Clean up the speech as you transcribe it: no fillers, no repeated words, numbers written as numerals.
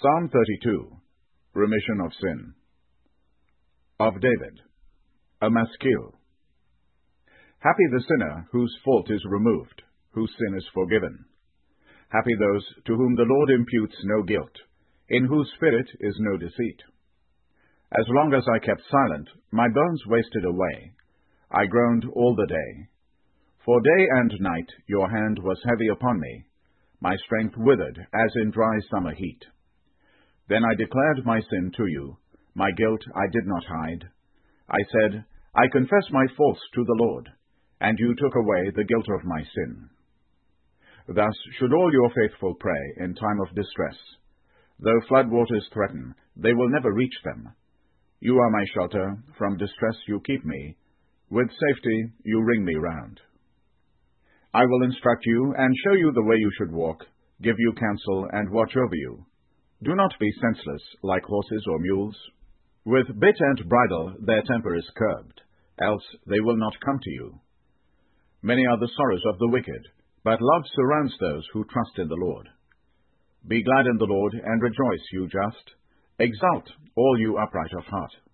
Psalm 32, Remission of Sin. Of David, a Maskil. Happy the sinner whose fault is removed, whose sin is forgiven. Happy those to whom the Lord imputes no guilt, in whose spirit is no deceit. As long as I kept silent, my bones wasted away. I groaned all the day. For day and night your hand was heavy upon me. My strength withered as in dry summer heat. Then I declared my sin to you. My guilt I did not hide. I said, I confess my faults to the Lord, and you took away the guilt of my sin. Thus should all your faithful pray in time of distress. Though floodwaters threaten, they will never reach them. You are my shelter, from distress you keep me. With safety you ring me round. I will instruct you and show you the way you should walk, give you counsel and watch over you. Do not be senseless like horses or mules. With bit and bridle their temper is curbed, else they will not come to you. Many are the sorrows of the wicked, but love surrounds those who trust in the Lord. Be glad in the Lord and rejoice, you just. Exult, all you upright of heart.